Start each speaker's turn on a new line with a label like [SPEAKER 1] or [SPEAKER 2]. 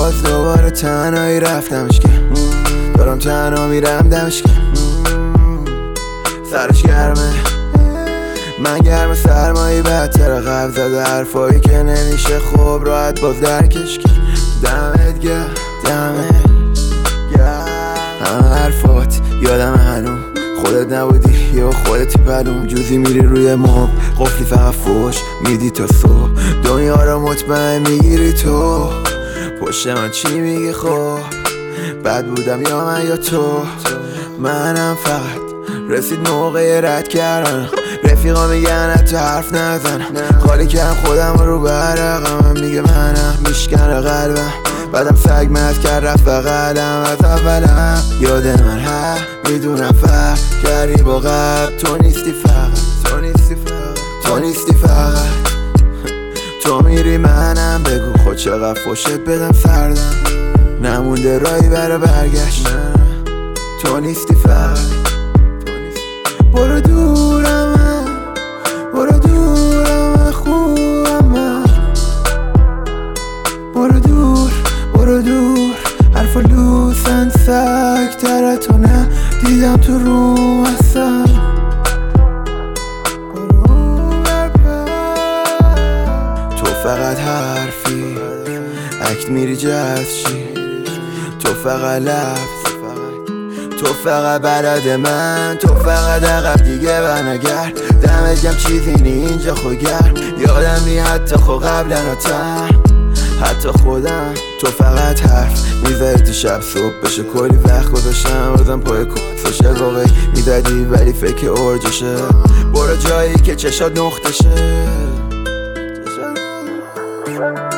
[SPEAKER 1] باز دوباره تنهایی رفتمش که دارم تنها میرم دمش که سرش گرمه من گرم سرمایی بدتر قبل زده حرفایی که نمیشه خوب راحت باز درکش که دمت گرم همه حرفات یادم هنوز خودت نبودی یا خودتی پلوم جوزی میری روی موب قفلی فقط فوش میدی تا صبح دنیا رو مطمئن میگیری تو پشت من چی میگی خب بد بودم یا من یا تو منم فقط رسید موقع رد کردن رفیقا میگن حتی حرف نزنم خالی کردم خودم رو برقم میگه منم میشکنه قلبم بعدم سگ مد کرد رفت بغلم از اولم یاد من هست میدونم فرق کردی با قبل تو نیستی فقط تو میری منم بگو خود چقدر فوشت بدم سردم نمونده رایی برا برگشت تو نیستی فقط برو دورم خوبم برو دور حرف لوسن سگ تره نه دیدم تو روم اصلا تو فقط حرفی اکت میری جزشی تو فقط لفظ تو فقط بلد من تو فقط عقب دیگه برنگرد دمت گرم چیزی نی اینجا خوگر یادم نی حتی خو قبلا حتی خودم تو فقط حرف میذاری تو شب صبح بشه کلی وقت گذاشتم بازم پای سوشل واقعی میدادی ولی فکر ارجشه برو جایی که چشات نقطشه